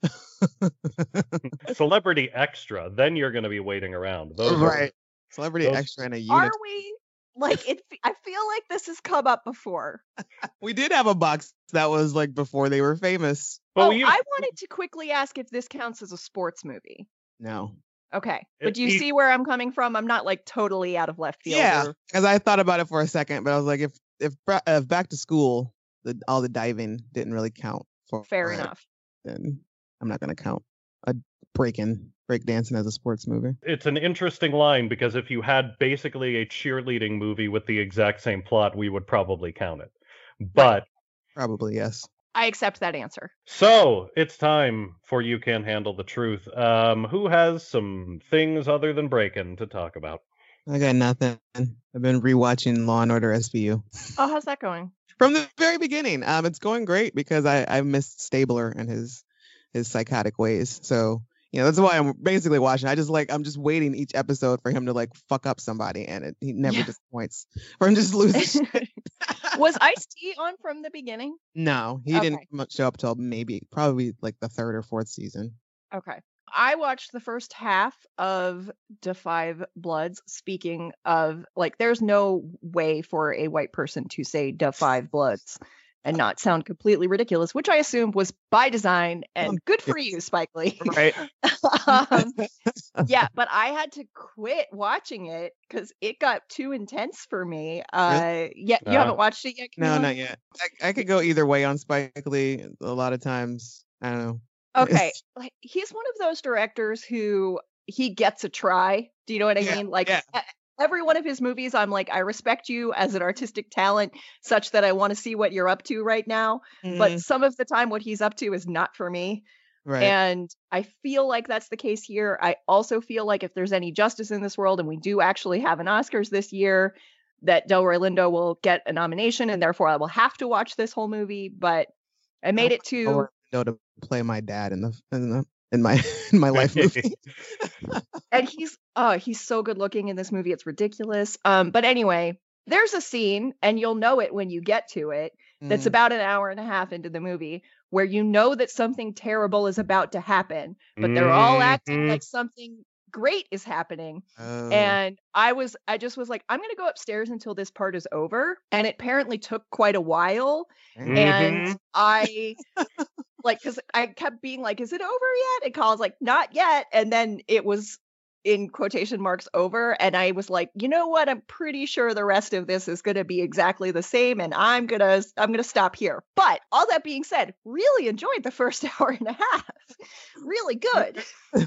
Celebrity extra. Then you're going to be waiting around. Those are- Right. Celebrity those- extra in a unit. Are we like it? I feel like this has come up before. We did have a box that was like before they were famous. But oh, we- I wanted to quickly ask if this counts as a sports movie. No. Okay, It- but do you e- see where I'm coming from? I'm not like totally out of left field. Yeah, or- because I thought about it for a second, but I was like, if if, Bra- if back to school, the all the diving didn't really count for fair it, enough. then I'm not gonna count a breaking breakdancing as a sports movie. It's an interesting line because if you had basically a cheerleading movie with the exact same plot, we would probably count it. But Probably yes. I accept that answer. so it's time for You Can't Handle the Truth. Um, who has some things other than Breakin' to talk about? I got nothing. I've been rewatching Law and Order S V U Oh, how's that going? from the very beginning. Um, it's going great because I I missed Stabler and his his psychotic ways. So you know that's why I'm basically watching. I just like I'm just waiting each episode for him to like fuck up somebody, and it, he never Yeah. disappoints. For him to just lose. his shit. Was Ice-T on from the beginning? No, he Okay. didn't mu- show up till maybe probably like the third or fourth season. Okay. I watched the first half of Da Five Bloods. Speaking of, like, there's no way for a white person to say Da Five Bloods and not sound completely ridiculous, which I assumed was by design, and good for you, Spike Lee. Right. um, yeah, but I had to quit watching it because it got too intense for me. Uh, yeah, you Ah. haven't watched it yet? No, Camila? not yet. I, I could go either way on Spike Lee. A lot of times, I don't know. Okay, like he's one of those directors who he gets a try. Do you know what I Yeah, mean? Like yeah. e- every one of his movies, I'm like, I respect you as an artistic talent, such that I want to see what you're up to right now. But Mhm, some of the time, what he's up to is not for me. right. And I feel like that's the case here. I also feel like if there's any justice in this world, and we do actually have an Oscars this year, that Delroy Lindo will get a nomination, and therefore I will have to watch this whole movie. But I made it to. Or know to play my dad in the in, the, in my in my life movie. And he's oh he's so good looking in this movie, it's ridiculous. Um but anyway, there's a scene, and you'll know it when you get to it, that's Mm, about an hour and a half into the movie, where you know that something terrible is about to happen, but they're all acting Mhm. like something great is happening. oh, And I was I just was like, I'm gonna go upstairs until this part is over. And it apparently took quite a while. mm, And I like because I kept being like, is it over yet? And Colin's like, not yet. And then it was in quotation marks over. And I was like, you know what? I'm pretty sure the rest of this is gonna be exactly the same. And I'm gonna I'm gonna stop here. But all that being said, really enjoyed the first hour and a half. Really good.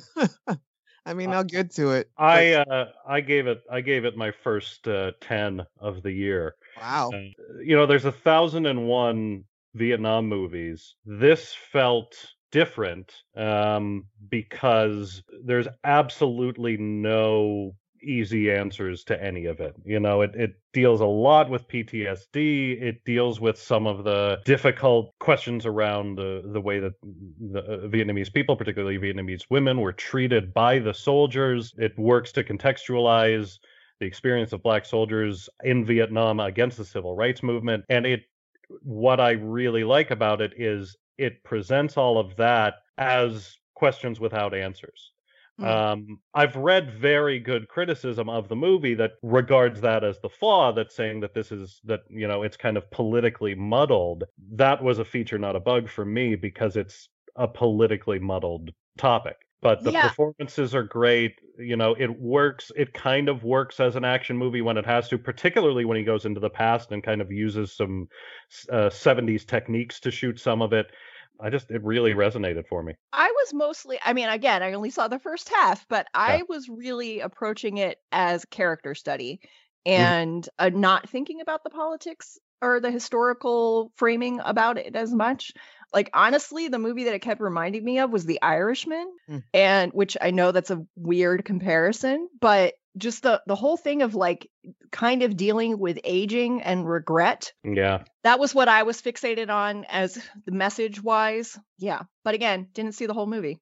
I mean, I'll get to it. I uh, I gave it I gave it my first uh, ten of the year. Wow. Uh, you know, there's a thousand and one Vietnam movies. This felt different um, because there's absolutely no easy answers to any of it. You know, it, it deals a lot with P T S D. It deals with some of the difficult questions around the, the way that the uh, Vietnamese people, particularly Vietnamese women, were treated by the soldiers. It works to contextualize the experience of black soldiers in Vietnam against the civil rights movement. And it, what I really like about it is it presents all of that as questions without answers. Hmm. Um, I've read very good criticism of the movie that regards that as the flaw, that's saying that this is that, you know, it's kind of politically muddled. That was a feature, not a bug for me, because it's a politically muddled topic. but the Yeah. performances are great. You know, it works. It kind of works as an action movie when it has to, particularly when he goes into the past and kind of uses some uh, seventies techniques to shoot some of it. I just, it really resonated for me. I was mostly, I mean, again, I only saw the first half, but I Yeah. was really approaching it as character study Mhm. and uh, not thinking about the politics or the historical framing about it as much. Like, honestly, the movie that it kept reminding me of was The Irishman, Mm. and which I know that's a weird comparison, but just the the whole thing of like kind of dealing with aging and regret, Yeah. that was what I was fixated on as the message wise. Yeah. But again, didn't see the whole movie.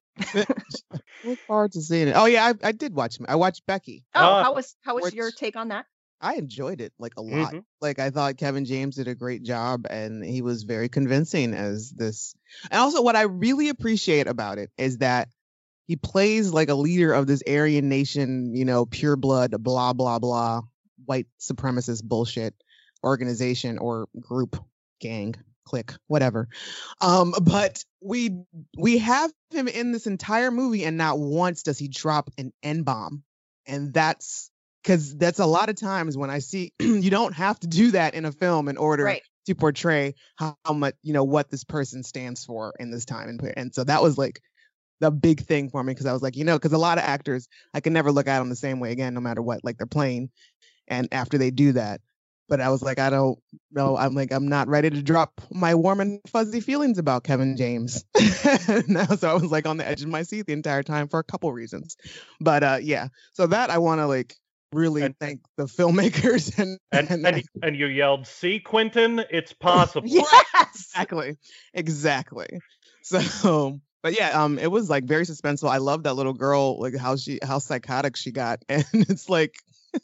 Look forward to seeing it. Oh yeah, I, I did watch. I watched Becky. Oh, Uh, how was how was your which- take on that? I enjoyed it like a lot. Mhm. Like I thought Kevin James did a great job and he was very convincing as this. And also what I really appreciate about it is that he plays like a leader of this Aryan nation, you know, pure blood, blah, blah, blah, white supremacist bullshit organization or group, gang, clique, whatever. Um, but we we have him in this entire movie and not once does he drop an N-bomb. And that's because that's a lot of times when I see you don't have to do that in a film in order Right. to portray how, how much, you know, what this person stands for in this time. And, and so that was like the big thing for me because I was like, you know, because a lot of actors, I can never look at them the same way again, no matter what, like they're playing. And after they do that, but I was like, I don't know. I'm like, I'm not ready to drop my warm and fuzzy feelings about Kevin James. now, so I was like on the edge of my seat the entire time for a couple reasons. But uh, yeah, so that I want to like really And- thank the filmmakers and And and, and, and you yelled, "See, Quentin, it's possible." Yes. exactly, exactly. So, but yeah, um, it was like very suspenseful. I love that little girl, like how she, how psychotic she got, and it's like,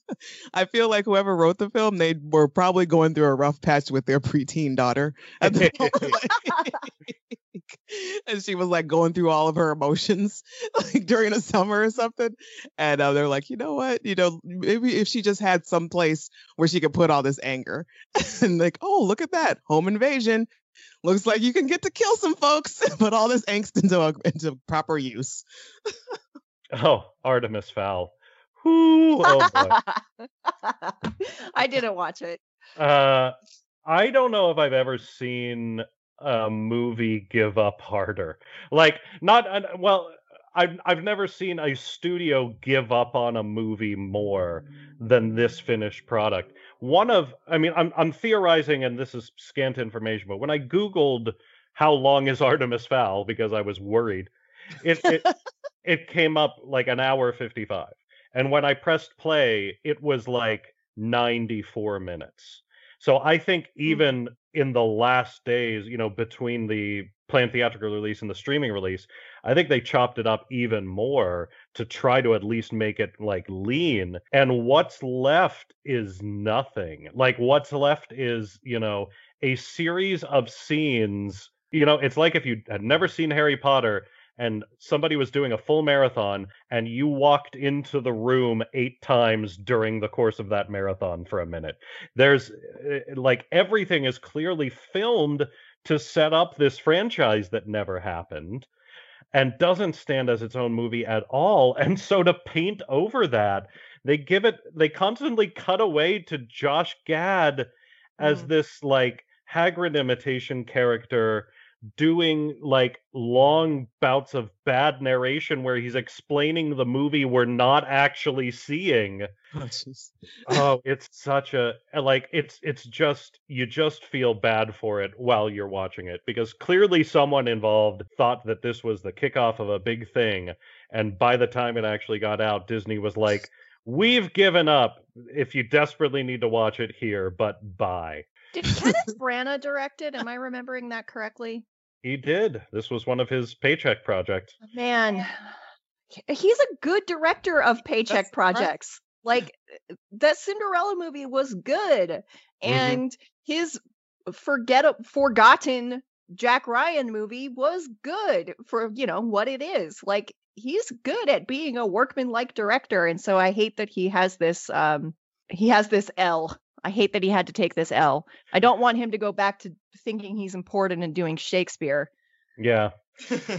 I feel like whoever wrote the film, they were probably going through a rough patch with their preteen daughter, at the moment. And she was like going through all of her emotions, like during the summer or something. And uh, they're like, you know what, you know, maybe if she just had some place where she could put all this anger, and like, oh, look at that home invasion. Looks like you can get to kill some folks, put all this angst into a, into proper use. Oh, Artemis Fowl. Whoo, oh boy. I didn't watch it. Uh, I don't know if I've ever seen a movie give up harder. Like, not uh, well. I've I've never seen a studio give up on a movie more than this finished product. One of, I mean, I'm I'm theorizing, and this is scant information, but when I Googled how long is Artemis Fowl because I was worried, it it, it came up like an hour fifty-five, and when I pressed play, it was like ninety-four minutes. So I think even in the last days, you know, between the planned theatrical release and the streaming release, I think they chopped it up even more to try to at least make it like lean. And what's left is nothing. Like what's left is, you know, a series of scenes. You know, it's like if you had never seen Harry Potter and somebody was doing a full marathon and you walked into the room eight times during the course of that marathon for a minute. There's uh, like everything is clearly filmed to set up this franchise that never happened and doesn't stand as its own movie at all. And so to paint over that, they give it, they constantly cut away to Josh Gad as Mm. this like Hagrid imitation character doing like long bouts of bad narration where he's explaining the movie we're not actually seeing. Oh, jeez. Oh, it's such a like it's it's just you just feel bad for it while you're watching it because clearly someone involved thought that this was the kickoff of a big thing, and by the time it actually got out, Disney was like, "We've given up. If you desperately need to watch it here, but bye." Did Kenneth Branagh direct it? Am I remembering that correctly? He did. This was one of his paycheck projects. Man, he's a good director of paycheck That's right. projects. Like that Cinderella movie was good, and his forget forgotten Jack Ryan movie was good for, you know, what it is. Like he's good at being a workman-like director, and so I hate that he has this um he has this L. I hate that he had to take this L. I don't want him to go back to thinking he's important and doing Shakespeare. Yeah.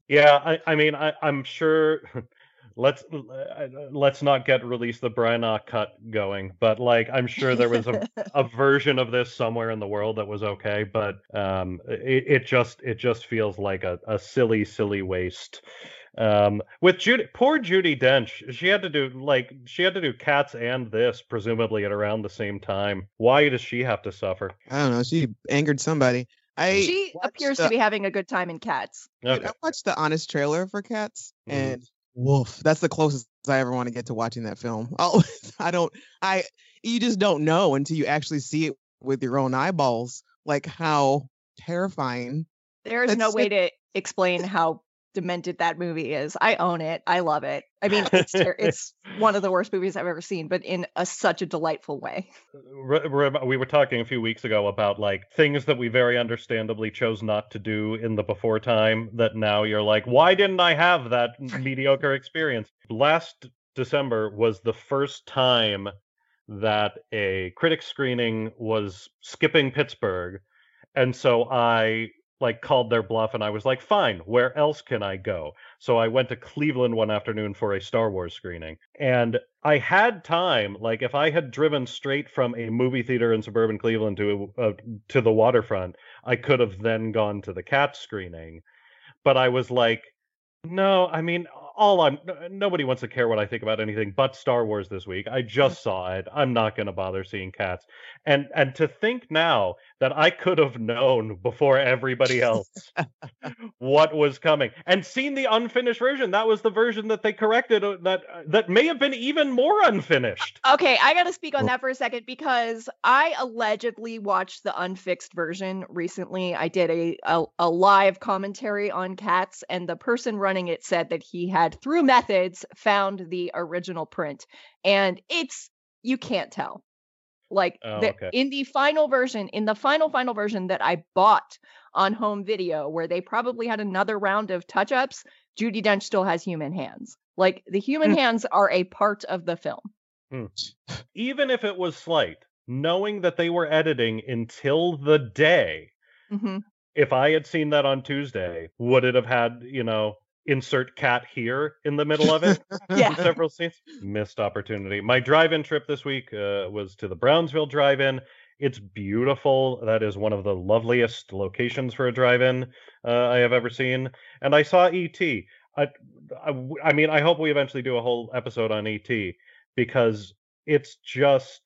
Yeah, I, I mean, I, I'm sure. Let's uh, let's not get release the Branagh cut going, but like I'm sure there was a, a version of this somewhere in the world that was okay, but um, it, it just it just feels like a, a silly silly waste. Um, with Judy, poor Judy Dench, she had to do like she had to do Cats and this presumably at around the same time. Why does she have to suffer? I don't know. She angered somebody. I She watched appears the- to be having a good time in Cats. Dude, Okay. I watched the honest trailer for Cats, Mhm. and woof, that's the closest I ever want to get to watching that film. Oh, I don't, I, you just don't know until you actually see it with your own eyeballs, like how terrifying. There is That's no way it. to explain how demented that movie is. I own it. I love it. I mean, it's ter- it's one of the worst movies I've ever seen, but in a such a delightful way. Re- re- we were talking a few weeks ago about like things that we very understandably chose not to do in the before time that now you're like, why didn't I have that mediocre experience? Last December was the first time that a critic screening was skipping Pittsburgh. And so I like called their bluff and I was like, fine, where else can I go? So I went to Cleveland one afternoon for a Star Wars screening. And I had time, like if I had driven straight from a movie theater in suburban Cleveland to uh, to the waterfront, I could have then gone to the cat screening. But I was like, no, I mean, all I'm n- nobody wants to care what I think about anything but Star Wars this week. I just saw it. I'm not going to bother seeing Cats. And and to think now that I could have known before everybody else what was coming and seen the unfinished version. That was the version that they corrected uh, that uh, that may have been even more unfinished. Okay, I got to speak on Well- that for a second because I allegedly watched the unfixed version recently. I did a, a a live commentary on Cats, and the person running it said that he had, through methods, found the original print, and it's you can't tell. Like Oh, the, okay. in the final version, in the final final version that I bought on home video, where they probably had another round of touch-ups, Judi Dench still has human hands. Like the human hands are a part of the film. Even if it was slight, knowing that they were editing until the day, hmm if I had seen that on Tuesday, would it have had, you know, insert cat here in the middle of it? Yeah. Several scenes. Missed opportunity. My drive-in trip this week uh, was to the Brownsville Drive-In. It's beautiful. That is one of the loveliest locations for a drive-in uh, I have ever seen. And I saw E T. I, I, I mean, I hope we eventually do a whole episode on E T because it's just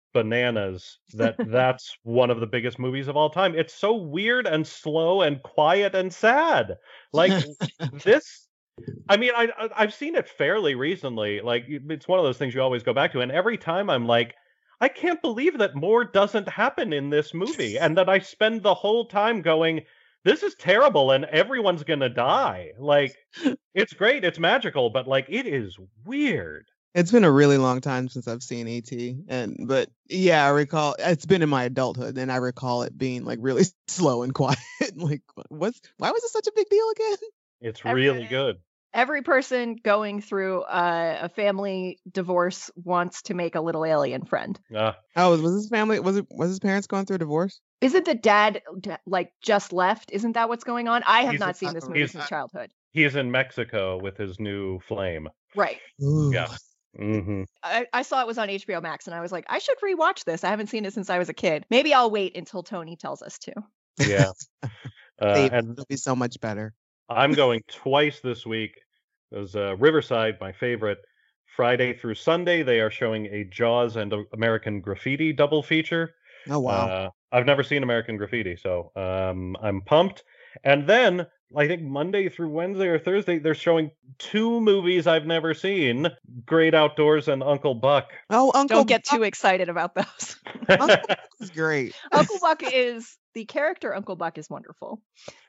bananas that that's one of the biggest movies of all time. It's so weird and slow and quiet and sad. Like this I mean, I I- I've seen it fairly recently. Like y- it's one of those things you always go back to, and every time I'm like, I can't believe that more doesn't happen in this movie, and that I spend the whole time going, this is terrible, and everyone's gonna die. Like, it's great, it's magical, but like, it is weird. It's been a really long time since I've seen E T, and but yeah, I recall it's been in my adulthood, and I recall it being like really slow and quiet. Like, what's why was it such a big deal again? It's Every- really good. Every person going through uh, a family divorce wants to make a little alien friend. Uh, Oh, was his family? Was it? Was his parents going through a divorce? Isn't the dad d- like just left? Isn't that what's going on? I have He's- not seen this movie he's- since childhood. he's in Mexico with his new flame. Right. Ooh. Yeah. hmm I, I saw it was on H B O Max, and I was like, I should rewatch this. I haven't seen it since I was a kid. Maybe I'll wait until Tony tells us to. Yeah. Uh, Save it. and It'll be so much better. I'm going twice this week. There's uh, Riverside, my favorite. Friday through Sunday, they are showing a Jaws and a American Graffiti double feature. Oh wow. Uh, I've never seen American Graffiti, so um, I'm pumped. And then I think Monday through Wednesday or Thursday, they're showing two movies I've never seen: Great Outdoors and Uncle Buck. oh, Uncle Don't get Buck too excited about those. Uncle Buck is great. Uncle Buck is the character. Uncle Buck is wonderful.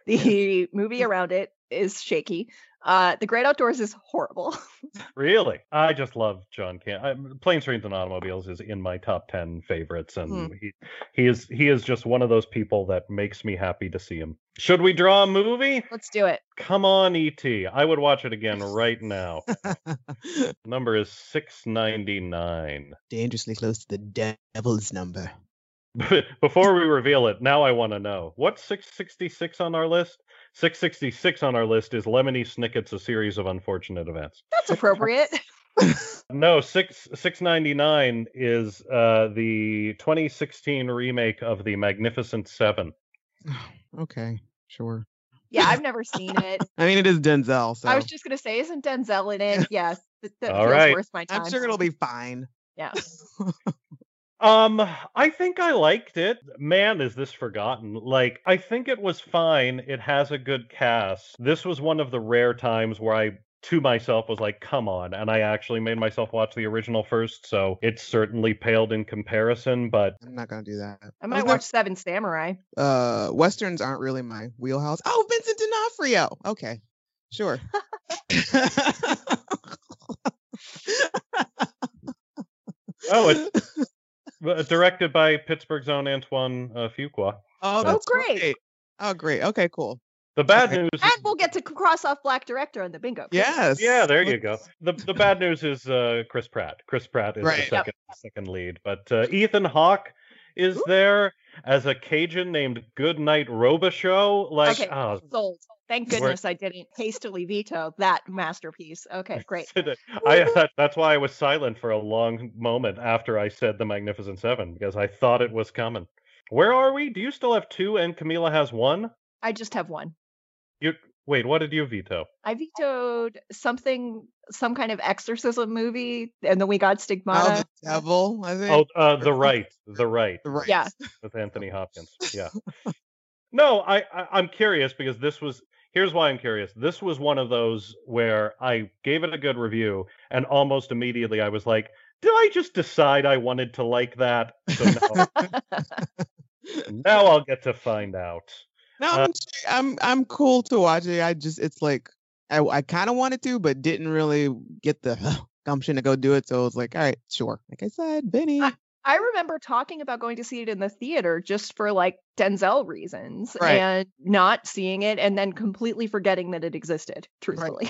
The movie around it is shaky. Uh, the Great Outdoors is horrible. Really, I just love John Can. I, Planes, Trains, and Automobiles is in my top ten favorites, and Hmm. he he is he is just one of those people that makes me happy to see him. Should we draw a movie? Let's do it. Come on, E T. I would watch it again right now. Number is six ninety-nine. Dangerously close to the devil's number. Before we reveal it, now I want to know what's six sixty-six on our list. six sixty-six on our list is Lemony Snicket's A Series of Unfortunate Events. That's appropriate. No, six six ninety nine is uh, the twenty sixteen remake of The Magnificent Seven. Okay, sure. Yeah, I've never seen it. I mean, it is Denzel, so I was just gonna say, isn't Denzel in it? Yes, that, that All feels right. worth my time. I'm sure it'll be fine. Yeah. Um, I think I liked it. Man, is this forgotten. Like, I think it was fine. It has a good cast. This was one of the rare times where I, to myself, was like, come on. And I actually made myself watch the original first, so it certainly paled in comparison, but I'm not gonna do that. I might was watch Seven Samurai. gonna- Uh, westerns aren't really my wheelhouse. Oh, Vincent D'Onofrio. Okay, sure. oh, it's uh, directed by Pittsburgh's own Antoine uh, Fuqua. Oh, Oh, that's great. Oh, great. Okay, cool. The bad Okay. news is, And we'll get to cross off Black Director on the bingo. quiz. Yes. yeah, there you go. The the bad news is uh, Chris Pratt. Chris Pratt is Right. the Yep. second second lead, but uh, Ethan Hawke is Ooh. there as a Cajun named Goodnight Robichaux. Like, Okay. oh, Sold. Thank We're- goodness I didn't hastily veto that masterpiece. Okay, great. I that's why I was silent for a long moment after I said The Magnificent Seven because I thought it was coming. Where are we? Do you still have two and Camila has one? I just have one. You wait, what did you veto? I vetoed something, some kind of exorcism movie, and then we got Oh, Stigmata. the devil. I think. Oh, uh, the right, the right The right. Yeah. with Anthony Hopkins. Yeah. No, I, I I'm curious because this was. Here's why I'm curious. This was one of those where I gave it a good review, and almost immediately I was like, "Did I just decide I wanted to like that?" So now, now I'll get to find out. No, Uh, I'm, I'm I'm cool to watch it. I just it's like I I kind of wanted to, but didn't really get the gumption to go do it. So it was like, all right, sure. Like I said, Benny. I- I remember talking about going to see it in the theater just for like Denzel reasons Right. and not seeing it and then completely forgetting that it existed, truthfully.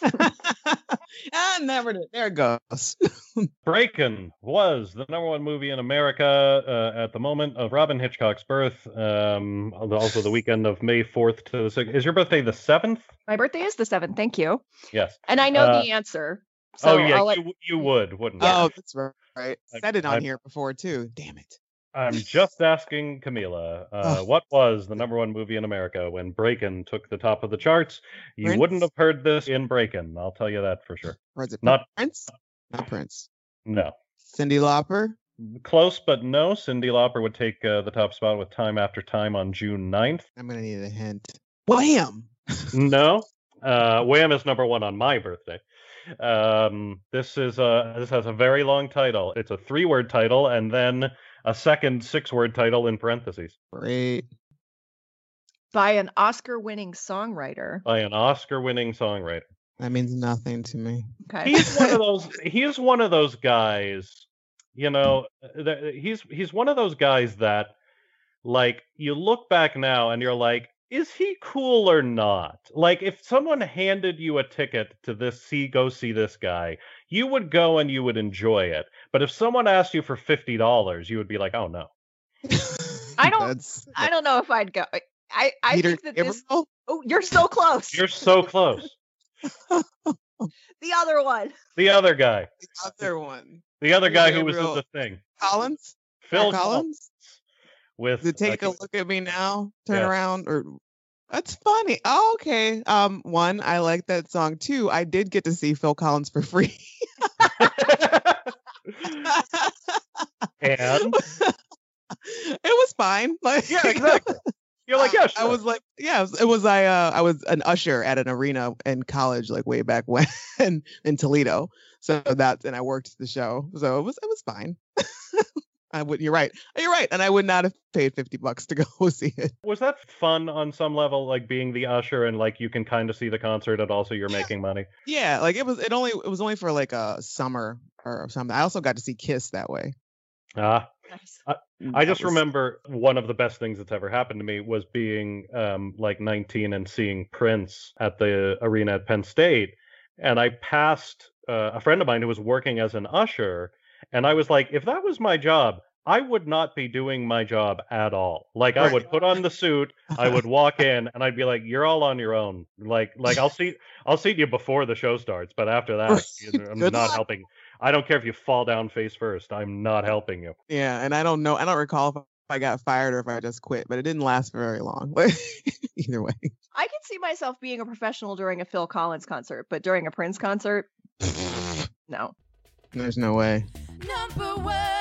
I never did. There it goes. Breakin' was the number one movie in America uh, at the moment of Robin Hitchcock's birth. Um, also the weekend of May fourth to the sixth. Is your birthday the seventh? My birthday is the seventh. Thank you. Yes. And I know Uh, the answer. So oh yeah, I'll let, you, you would, wouldn't Oh, you? that's right. Right. I- Said it on I- here before too. Damn it. I'm just asking Camila, uh, Ugh. what was the number one movie in America when Breakin' took the top of the charts? You Prince? wouldn't have heard this in Breakin', I'll tell you that for sure. Or is it Not- Prince? Not Prince. No. Cindy Lauper. Close, but no. Cyndi Lauper would take uh, the top spot with Time After Time on June ninth. I'm gonna need a hint. Wham! No. Uh, Wham is number one on my birthday. Um, this is a this has a very long title. It's a three-word title and then a second six-word title in parentheses Great. by an Oscar-winning songwriter. by an Oscar-winning songwriter. That means nothing to me. Okay. He's one of those. He's one of those guys. You know, that he's he's one of those guys that, like, you look back now and you're like, is he cool or not? Like, if someone handed you a ticket to this, see, go see this guy, you would go and you would enjoy it. But if someone asked you for fifty dollars, you would be like, oh no. I don't- That's I don't know if I'd go. I, I Peter think that this. Gabriel? Oh, you're so close. You're so close. The other one. The other guy, The other one. the other Peter guy who was in Gabriel. the thing, Collins? Phil Collins? Collins, with To take uh, a look at me now, turn Yeah. around, or that's funny. Oh, okay. Um, one, I like that song. Two, I did get to see Phil Collins for free. and it was fine. Like, yeah, exactly. You're like, yeah, sure. I was like, yeah, it was, it was I uh I was an usher at an arena in college, like way back when in Toledo. So that's and I worked the show. So it was it was fine. I would you're right. You're right. And I would not have paid fifty bucks to go see it. Was that fun on some level, like being the usher and like you can kind of see the concert and also you're Yeah. making money? Yeah, like it was it only it was only for like a summer or something. I also got to see Kiss that way. Ah, Nice. I That just was- remember one of the best things that's ever happened to me was being um, like nineteen and seeing Prince at the arena at Penn State. And I passed uh, a friend of mine who was working as an usher. And I was like, if that was my job, I would not be doing my job at all. Like I Right. would put on the suit, I would walk in, and I'd be like, "You're all on your own." Like, like I'll see, I'll see you before the show starts, but after that, Right. you know, I'm Good not luck. helping. I don't care if you fall down face first. I'm not helping you. Yeah, and I don't know. I don't recall if I got fired or if I just quit, but it didn't last for very long. Either way. I could see myself being a professional during a Phil Collins concert, but during a Prince concert, no. There's no way. Number one.